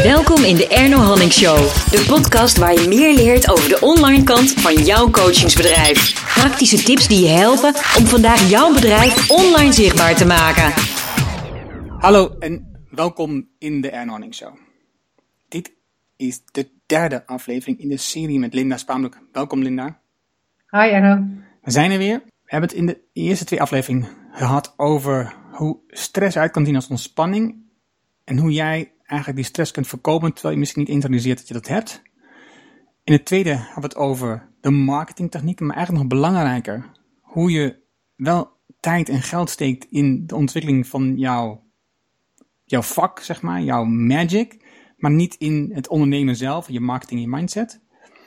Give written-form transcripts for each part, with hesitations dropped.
Welkom in de Erno Hanning Show. De podcast waar je meer leert over de online kant van jouw coachingsbedrijf. Praktische tips die je helpen om vandaag jouw bedrijf online zichtbaar te maken. Hallo en welkom in de Erno Hanning Show. Dit is de derde aflevering in de serie met Linda Spaanbroek. Welkom Linda. Hi Erno. We zijn er weer. We hebben het in de eerste 2 afleveringen gehad over hoe stress uit kan zien als ontspanning. En hoe jij eigenlijk die stress kunt voorkomen terwijl je misschien niet eens realiseert dat je dat hebt. In het tweede hebben we het over de marketingtechnieken, maar eigenlijk nog belangrijker. Hoe je wel tijd en geld steekt in de ontwikkeling van jouw vak, zeg maar, jouw magic. Maar niet in het ondernemen zelf, je marketing, je mindset.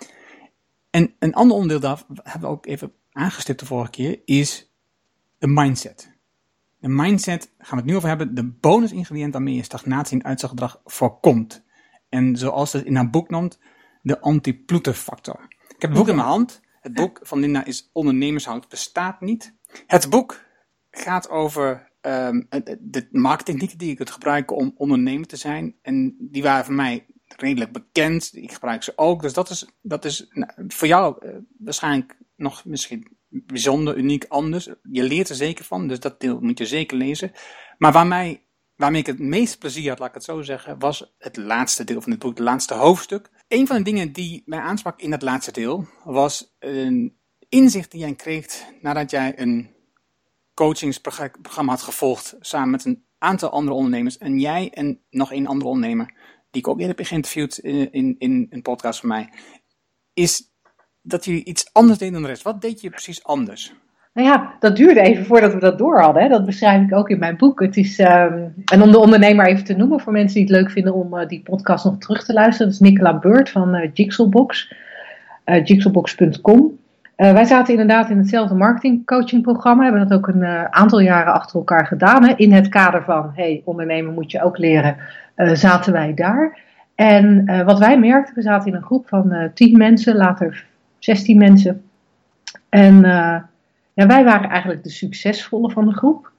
En een ander onderdeel daar hebben we ook even aangestipt de vorige keer, is de mindset. De mindset gaan we het nu over hebben, de bonusingrediënt waarmee je stagnatie en uitstelgedrag voorkomt. En zoals het in haar boek noemt, de anti-ploeterfactor. Ik heb het boek in mijn hand. Het boek van Linda is Ondernemershout bestaat niet. Het boek gaat over de marketingtechnieken die ik kunt gebruiken om ondernemer te zijn. En die waren voor mij redelijk bekend. Ik gebruik ze ook. Dus dat is voor jou waarschijnlijk nog misschien bijzonder, uniek, anders. Je leert er zeker van, dus dat deel moet je zeker lezen. Maar waarmee ik het meest plezier had, laat ik het zo zeggen, was het laatste deel van het boek, het laatste hoofdstuk. Een van de dingen die mij aansprak in dat laatste deel, was een inzicht die jij kreeg nadat jij een coachingsprogramma had gevolgd, samen met een aantal andere ondernemers. En jij en nog een andere ondernemer, die ik ook eerder heb geïnterviewd in een podcast van mij, is dat jullie iets anders deden dan de rest. Wat deed je precies anders? Nou ja, dat duurde even voordat we dat door hadden. Hè. Dat beschrijf ik ook in mijn boek. Het is, en om de ondernemer even te noemen, voor mensen die het leuk vinden om die podcast nog terug te luisteren. Dat is Nicola Beurt van Jigsalbox, jigsalbox.com. Wij zaten inderdaad in hetzelfde marketingcoachingprogramma. We hebben dat ook een aantal jaren achter elkaar gedaan. Hè. In het kader van, ondernemen moet je ook leren, zaten wij daar. En wat wij merkten, we zaten in een groep van 10 mensen, later 16 mensen. En wij waren eigenlijk de succesvolle van de groep.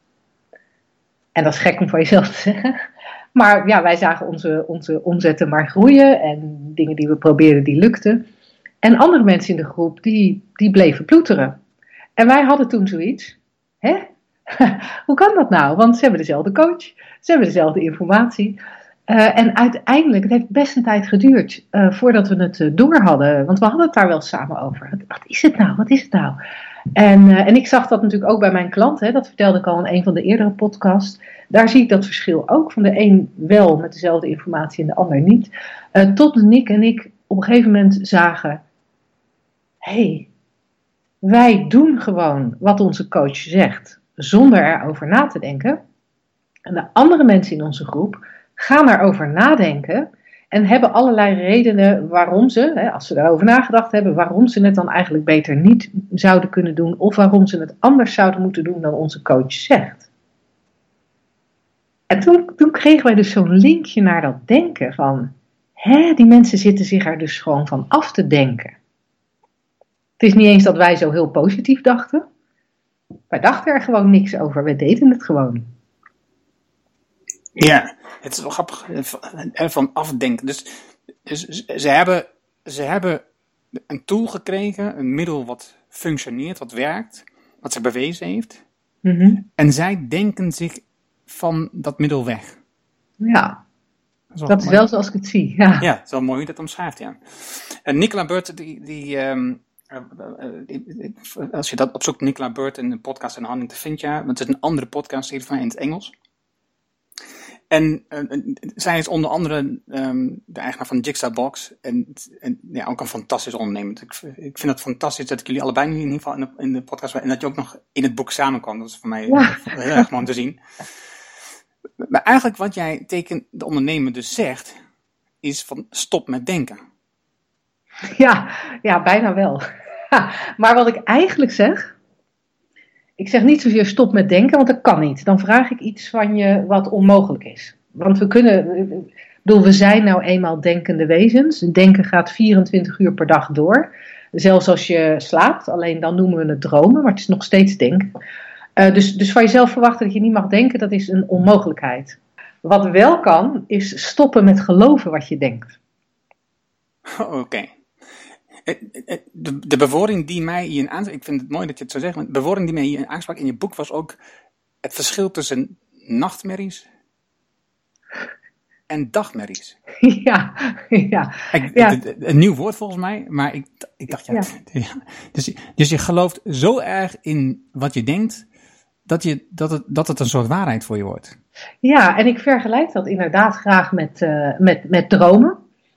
En dat is gek om van jezelf te zeggen. Maar ja, wij zagen onze omzetten maar groeien. En dingen die we probeerden, die lukten. En andere mensen in de groep, die bleven ploeteren. En wij hadden toen zoiets. Hoe kan dat nou? Want ze hebben dezelfde coach. Ze hebben dezelfde informatie. En uiteindelijk, het heeft best een tijd geduurd voordat we het door hadden. Want we hadden het daar wel samen over. Wat is het nou? Wat is het nou? En ik zag dat natuurlijk ook bij mijn klant. Dat vertelde ik al in een van de eerdere podcasts. Daar zie ik dat verschil ook. Van de een wel met dezelfde informatie en de ander niet. Tot Nick en ik op een gegeven moment zagen. Wij doen gewoon wat onze coach zegt. Zonder erover na te denken. En de andere mensen in onze groep gaan erover nadenken en hebben allerlei redenen waarom ze, als ze erover nagedacht hebben, waarom ze het dan eigenlijk beter niet zouden kunnen doen of waarom ze het anders zouden moeten doen dan onze coach zegt. En toen kregen wij dus zo'n linkje naar dat denken van, die mensen zitten zich er dus gewoon van af te denken. Het is niet eens dat wij zo heel positief dachten. Wij dachten er gewoon niks over, wij deden het gewoon. Ja, het is wel grappig ervan afdenken. Dus ze hebben een tool gekregen, een middel wat functioneert, wat werkt, wat zich bewezen heeft. Mm-hmm. En zij denken zich van dat middel weg. Ja, dat is wel zoals ik het zie. Ja, het is wel mooi hoe je dat omschrijft, ja. En Nicola Beurt, als je dat opzoekt, Nicola Beurt in een podcast in handen, vind je, want het is een andere podcast in het Engels. En zij is onder andere de eigenaar van Jigsalbox en ook een fantastisch ondernemer. Ik vind het fantastisch dat ik jullie allebei nu in ieder geval in de podcast en dat je ook nog in het boek samenkwam. Dat is voor mij heel erg mooi om te zien. Maar eigenlijk wat jij tegen de ondernemer dus zegt, is van stop met denken. Ja, bijna wel. Maar wat ik eigenlijk zeg, ik zeg niet zozeer stop met denken, want dat kan niet. Dan vraag ik iets van je wat onmogelijk is. Want we zijn nou eenmaal denkende wezens. Denken gaat 24 uur per dag door. Zelfs als je slaapt, alleen dan noemen we het dromen, maar het is nog steeds denken. Dus van jezelf verwachten dat je niet mag denken, dat is een onmogelijkheid. Wat wel kan, is stoppen met geloven wat je denkt. Oké. De bewoording die mij hier aansprak, ik vind het mooi dat je het zo zegt, want de bewoording die mij hier aansprak in je boek was ook het verschil tussen nachtmerries en dagmerries. Ja. Een nieuw woord volgens mij, maar ik dacht, Dus je gelooft zo erg in wat je denkt, dat het een soort waarheid voor je wordt. Ja, en ik vergelijk dat inderdaad graag met dromen.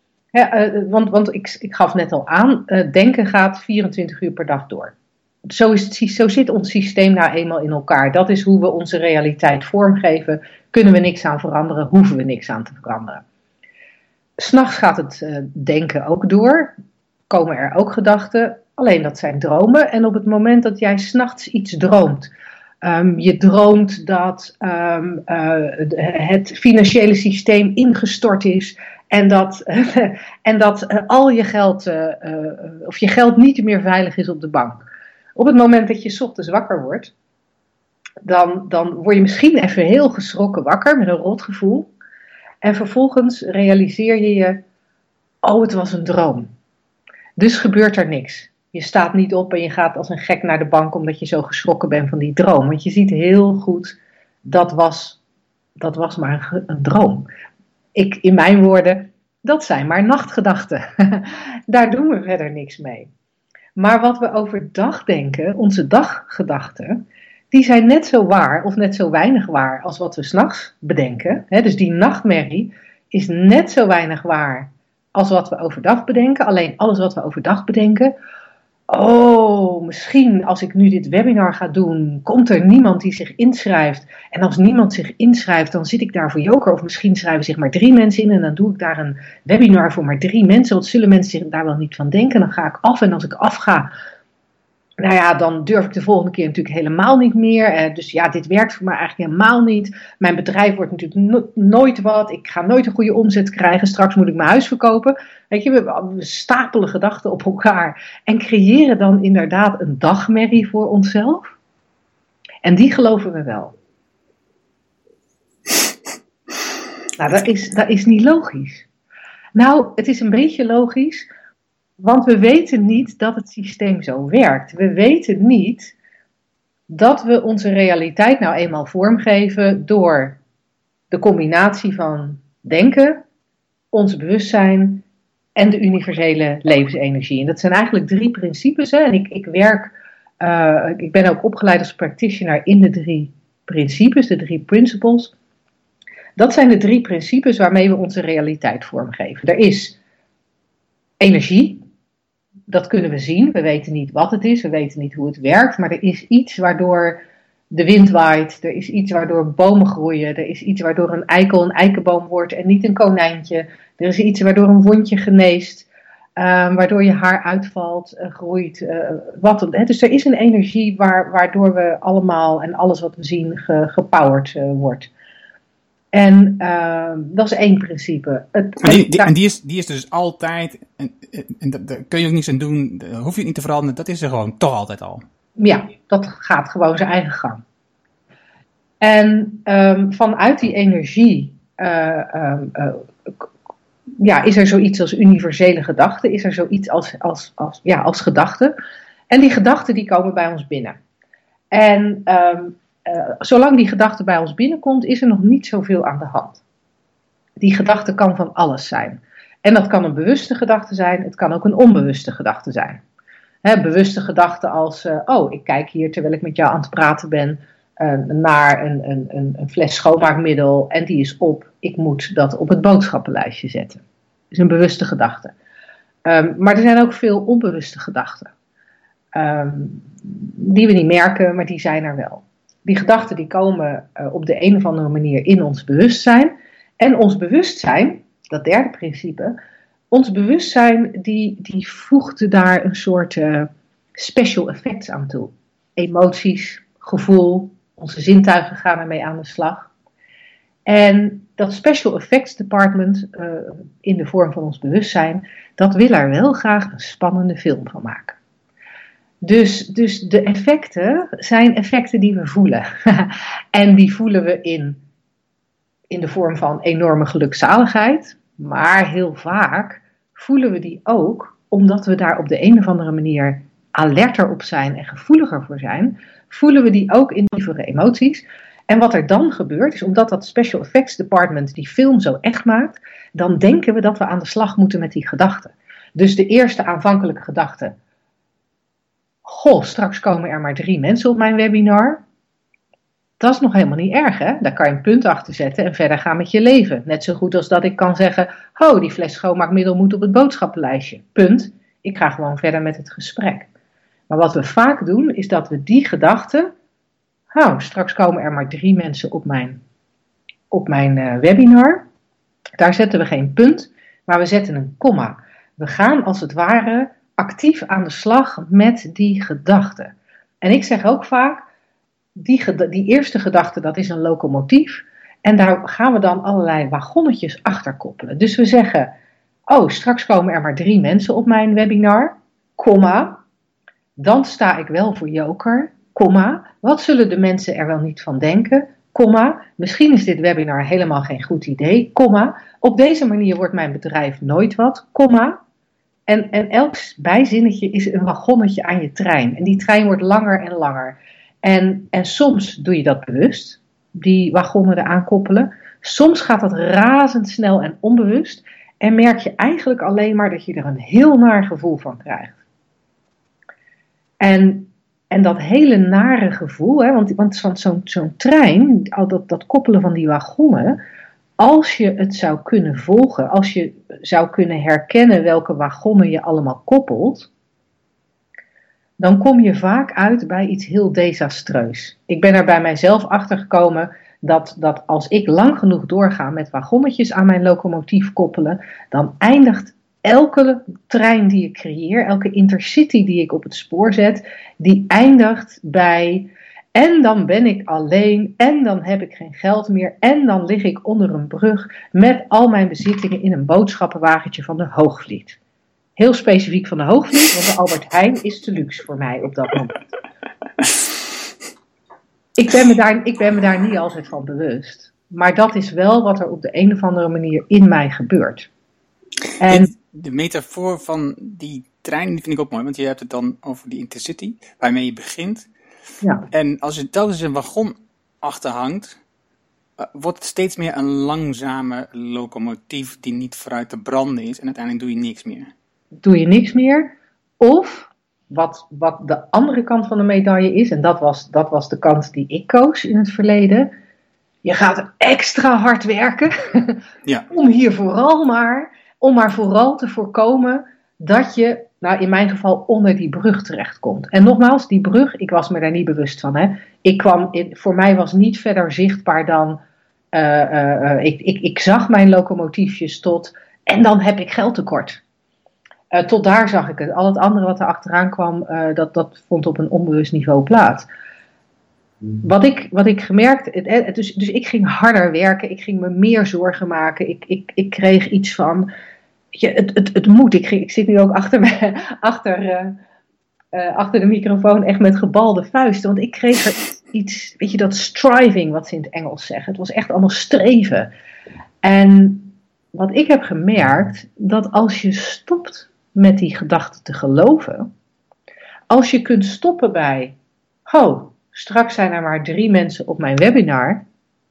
Want ik gaf net al aan, denken gaat 24 uur per dag door. Zo zit ons systeem nou eenmaal in elkaar. Dat is hoe we onze realiteit vormgeven. Kunnen we niks aan veranderen, hoeven we niks aan te veranderen. 'S'nachts gaat het denken ook door. Komen er ook gedachten, alleen dat zijn dromen. En op het moment dat jij 's nachts iets droomt, je droomt dat het financiële systeem ingestort is en dat al je geld, of je geld niet meer veilig is op de bank. Op het moment dat je 's ochtends wakker wordt, dan word je misschien even heel geschrokken wakker met een rot gevoel. En vervolgens realiseer je, oh, het was een droom. Dus gebeurt er niks. Je staat niet op en je gaat als een gek naar de bank omdat je zo geschrokken bent van die droom. Want je ziet heel goed, dat was maar een droom. In mijn woorden, dat zijn maar nachtgedachten. Daar doen we verder niks mee. Maar wat we overdag denken, onze daggedachten, die zijn net zo waar of net zo weinig waar als wat we 's nachts bedenken. Dus die nachtmerrie is net zo weinig waar als wat we overdag bedenken. Alleen alles wat we overdag bedenken, misschien als ik nu dit webinar ga doen, komt er niemand die zich inschrijft. En als niemand zich inschrijft, dan zit ik daar voor joker. Of misschien schrijven zich maar 3 mensen in en dan doe ik daar een webinar voor maar 3 mensen. Wat zullen mensen zich daar wel niet van denken? Dan ga ik af en als ik afga, dan durf ik de volgende keer natuurlijk helemaal niet meer. Dus dit werkt voor mij eigenlijk helemaal niet. Mijn bedrijf wordt natuurlijk nooit wat. Ik ga nooit een goede omzet krijgen. Straks moet ik mijn huis verkopen. Weet je, we stapelen gedachten op elkaar. En creëren dan inderdaad een dagmerrie voor onszelf. En die geloven we wel. Nou, dat is niet logisch. Nou, het is een beetje logisch. Want we weten niet dat het systeem zo werkt. We weten niet dat we onze realiteit nou eenmaal vormgeven door de combinatie van denken, ons bewustzijn en de universele levensenergie. En dat zijn eigenlijk 3 principes. Hè? En ik ben ook opgeleid als practitioner in de 3 principes, de 3 principles. Dat zijn de 3 principes waarmee we onze realiteit vormgeven. Er is energie. Dat kunnen we zien. We weten niet wat het is. We weten niet hoe het werkt. Maar er is iets waardoor de wind waait. Er is iets waardoor bomen groeien. Er is iets waardoor een eikel een eikenboom wordt en niet een konijntje. Er is iets waardoor een wondje geneest. Waardoor je haar uitvalt, groeit. Dus er is een energie waardoor we allemaal en alles wat we zien gepowerd wordt. En dat is 1 principe. Die is dus altijd, en daar kun je ook niets aan doen, daar hoef je niet te veranderen, dat is er gewoon toch altijd al. Ja, dat gaat gewoon zijn eigen gang. En vanuit die energie is er zoiets als universele gedachte, is er zoiets als gedachte. En die gedachten die komen bij ons binnen. En zolang die gedachte bij ons binnenkomt, is er nog niet zoveel aan de hand. Die gedachte kan van alles zijn. En dat kan een bewuste gedachte zijn, het kan ook een onbewuste gedachte zijn. Bewuste gedachten als, ik kijk hier terwijl ik met jou aan het praten ben naar een fles schoonmaakmiddel en die is op. Ik moet dat op het boodschappenlijstje zetten. Dat is een bewuste gedachte. Maar er zijn ook veel onbewuste gedachten. Die we niet merken, maar die zijn er wel. Die gedachten die komen op de een of andere manier in ons bewustzijn. En ons bewustzijn, dat 3e principe, ons bewustzijn die voegt daar een soort special effects aan toe. Emoties, gevoel, onze zintuigen gaan ermee aan de slag. En dat special effects department in de vorm van ons bewustzijn, dat wil er wel graag een spannende film van maken. Dus de effecten zijn effecten die we voelen. En die voelen we in de vorm van enorme gelukzaligheid. Maar heel vaak voelen we die ook, omdat we daar op de een of andere manier alerter op zijn en gevoeliger voor zijn, voelen we die ook in diepere emoties. En wat er dan gebeurt, is omdat dat Special Effects Department die film zo echt maakt, dan denken we dat we aan de slag moeten met die gedachten. Dus de eerste aanvankelijke gedachte, goh, straks komen er maar 3 mensen op mijn webinar. Dat is nog helemaal niet erg, hè? Daar kan je een punt achter zetten en verder gaan met je leven. Net zo goed als dat ik kan zeggen, oh, die fles schoonmaakmiddel moet op het boodschappenlijstje. Punt. Ik ga gewoon verder met het gesprek. Maar wat we vaak doen, is dat we die gedachte, oh, straks komen er maar 3 mensen op mijn webinar. Daar zetten we geen punt, maar we zetten een komma. We gaan als het ware actief aan de slag met die gedachte. En ik zeg ook vaak, die eerste gedachte, dat is een locomotief. En daar gaan we dan allerlei wagonnetjes achter koppelen. Dus we zeggen, oh, straks komen er maar 3 mensen op mijn webinar, komma. Dan sta ik wel voor joker, komma. Wat zullen de mensen er wel niet van denken, komma. Misschien is dit webinar helemaal geen goed idee, komma. Op deze manier wordt mijn bedrijf nooit wat, komma. En elk bijzinnetje is een wagonnetje aan je trein. En die trein wordt langer en langer. En soms doe je dat bewust, die wagonnen eraan koppelen. Soms gaat dat razendsnel en onbewust. En merk je eigenlijk alleen maar dat je er een heel naar gevoel van krijgt. En dat hele nare gevoel, hè, want zo'n trein, al dat koppelen van die wagonnen, als je het zou kunnen volgen, als je zou kunnen herkennen welke wagonnen je allemaal koppelt, dan kom je vaak uit bij iets heel desastreus. Ik ben er bij mijzelf achter gekomen dat als ik lang genoeg doorga met wagonnetjes aan mijn locomotief koppelen, dan eindigt elke trein die ik creëer, elke intercity die ik op het spoor zet, die eindigt bij, en dan ben ik alleen, en dan heb ik geen geld meer, en dan lig ik onder een brug met al mijn bezittingen in een boodschappenwagentje van de Hoogvliet. Heel specifiek van de Hoogvliet, want de Albert Heijn is te luxe voor mij op dat moment. Ik ben me daar niet altijd van bewust. Maar dat is wel wat er op de een of andere manier in mij gebeurt. En de metafoor van die trein die vind ik ook mooi, want je hebt het dan over die intercity, waarmee je begint. ja. En als je telkens een wagon achterhangt, wordt het steeds meer een langzame locomotief die niet vooruit te branden is en uiteindelijk doe je niks meer. Doe je niks meer. Of wat de andere kant van de medaille is, en dat was de kant die ik koos in het verleden. Je gaat extra hard werken Ja. om maar vooral te voorkomen dat je, nou in mijn geval, onder die brug terechtkomt. En nogmaals, die brug, ik was me daar niet bewust van. Hè. Voor mij was niet verder zichtbaar dan, ik zag mijn locomotiefjes tot, en dan heb ik geldtekort. Tot daar zag ik het. Al het andere wat er achteraan kwam, dat vond op een onbewust niveau plaats. Wat ik gemerkt, dus ik ging harder werken, ik ging me meer maken, ik kreeg iets van, het moet, ik zit nu ook achter de microfoon echt met gebalde vuisten, want ik kreeg er iets, weet je, dat striving wat ze in het Engels zeggen, het was echt allemaal streven. En wat ik heb gemerkt, dat als je stopt met die gedachte te geloven, als je kunt stoppen bij, straks zijn er maar 3 mensen op mijn webinar.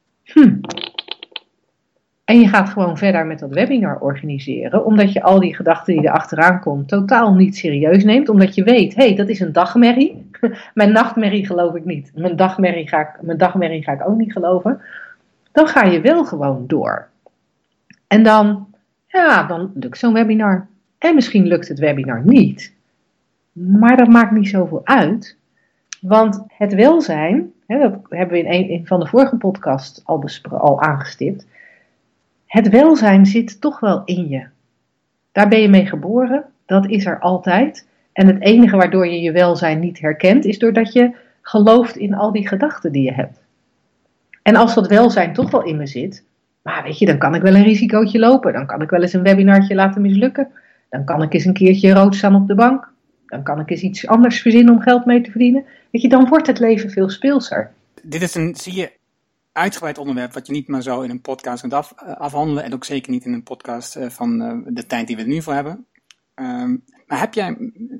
En je gaat gewoon verder met dat webinar organiseren. Omdat je al die gedachten die er achteraan komt totaal niet serieus neemt. Omdat je weet, dat is een dagmerrie. Mijn nachtmerrie geloof ik niet. Mijn dagmerrie ga ik ook niet geloven. Dan ga je wel gewoon door. En dan lukt zo'n webinar. En misschien lukt het webinar niet. Maar dat maakt niet zoveel uit. Want het welzijn, dat hebben we in een van de vorige podcasts al aangestipt. Het welzijn zit toch wel in je. Daar ben je mee geboren, dat is er altijd. En het enige waardoor je je welzijn niet herkent, is doordat je gelooft in al die gedachten die je hebt. En als dat welzijn toch wel in me zit, maar weet je, dan kan ik wel een risicootje lopen. Dan kan ik wel eens een webinartje laten mislukken. Dan kan ik eens een keertje rood staan op de bank. Dan kan ik eens iets anders verzinnen om geld mee te verdienen. Weet je, dan wordt het leven veel speelser. Dit is zie je, uitgebreid onderwerp wat je niet maar zo in een podcast kunt afhandelen. En ook zeker niet in een podcast van de tijd die we er nu voor hebben. Maar heb jij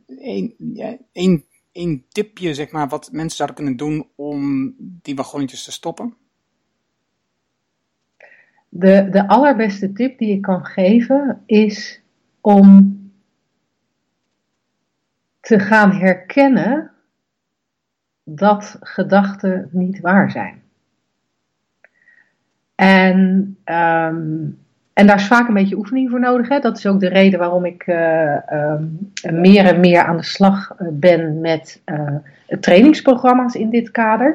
één tipje, zeg maar, wat mensen zouden kunnen doen om die wagonnetjes te stoppen? De allerbeste tip die ik kan geven is om te gaan herkennen dat gedachten niet waar zijn. En daar is vaak een beetje oefening voor nodig. Hè? Dat is ook de reden waarom ik meer en meer aan de slag ben met trainingsprogramma's in dit kader.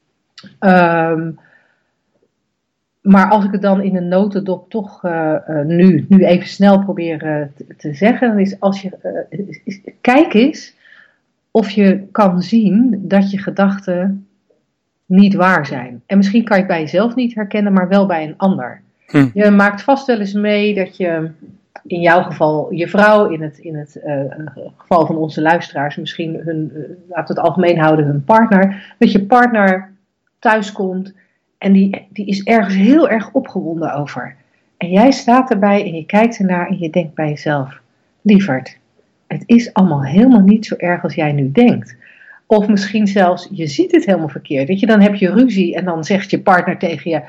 Maar als ik het dan in een notendop toch nu even snel probeer te zeggen, dan is als je kijk eens of je kan zien dat je gedachten niet waar zijn. En misschien kan je het bij jezelf niet herkennen, maar wel bij een ander. Je maakt vast wel eens mee dat je, in jouw geval je vrouw, in het geval van onze luisteraars, misschien laten we het algemeen houden, hun partner, dat je partner thuiskomt en die is ergens heel erg opgewonden over. En jij staat erbij en je kijkt ernaar en je denkt bij jezelf, lieverd, het is allemaal helemaal niet zo erg als jij nu denkt. Of misschien zelfs, je ziet het helemaal verkeerd. Weet je, dan heb je ruzie en dan zegt je partner tegen je,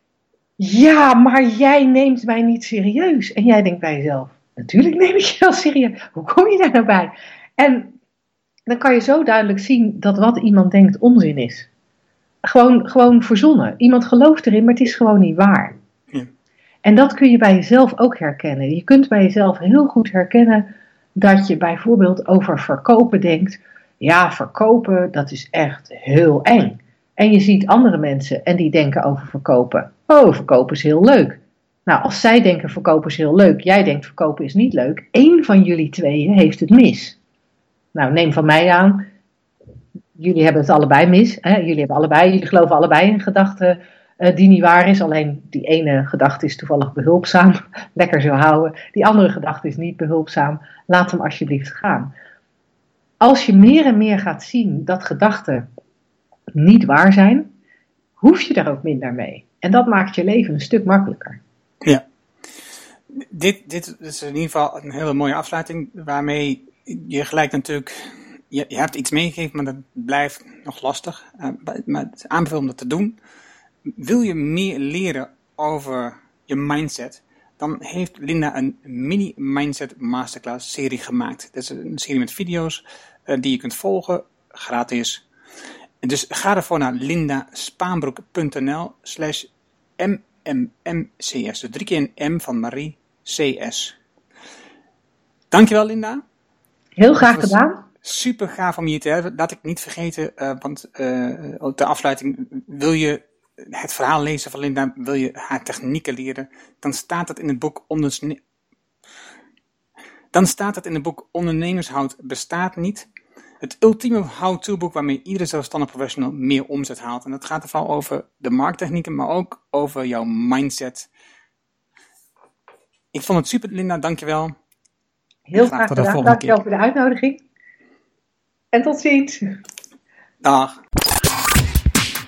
ja, maar jij neemt mij niet serieus. En jij denkt bij jezelf, natuurlijk neem ik je wel serieus. Hoe kom je daar nou bij? En dan kan je zo duidelijk zien dat wat iemand denkt onzin is. Gewoon verzonnen. Iemand gelooft erin, maar het is gewoon niet waar. Ja. En dat kun je bij jezelf ook herkennen. Je kunt bij jezelf heel goed herkennen dat je bijvoorbeeld over verkopen denkt. Ja, verkopen, dat is echt heel eng. En je ziet andere mensen en die denken over verkopen. Oh, verkopen is heel leuk. Nou, als zij denken verkopen is heel leuk, jij denkt verkopen is niet leuk. Eén van jullie tweeën heeft het mis. Nou, neem van mij aan, jullie hebben het allebei mis. Hè? Jullie geloven allebei in gedachten die niet waar is. Alleen die ene gedachte is toevallig behulpzaam. Lekker zo houden. Die andere gedachte is niet behulpzaam. Laat hem alsjeblieft gaan. Als je meer en meer gaat zien dat gedachten niet waar zijn, hoef je daar ook minder mee. En dat maakt je leven een stuk makkelijker. Ja. Dit is in ieder geval een hele mooie afsluiting, waarmee je gelijk natuurlijk, je hebt iets meegegeven, maar dat blijft nog lastig. Maar het is aanbevel om dat te doen. Wil je meer leren over je mindset, dan heeft Linda een mini mindset masterclass serie gemaakt. Dat is een serie met video's die je kunt volgen, gratis. Dus ga ervoor naar lindaspaanbroek.nl/mmmmcs. Dus 3 keer een M van Marie CS. Dankjewel, Linda. Heel graag gedaan. Super gaaf om je te hebben. Laat ik niet vergeten, want de afsluiting, wil je het verhaal lezen van Linda, wil je haar technieken leren, dan staat het in het boek Ondernemershout bestaat niet. Het ultieme how-to-boek waarmee iedere zelfstandig professional meer omzet haalt. En dat gaat er vooral over de markttechnieken, maar ook over jouw mindset. Ik vond het super, Linda. Dankjewel. Heel graag gedaan. Dankjewel voor de uitnodiging. En tot ziens. Dag.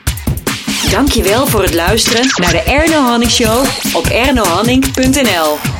Dankjewel voor het luisteren naar de Erno Haning Show op ernohanning.nl.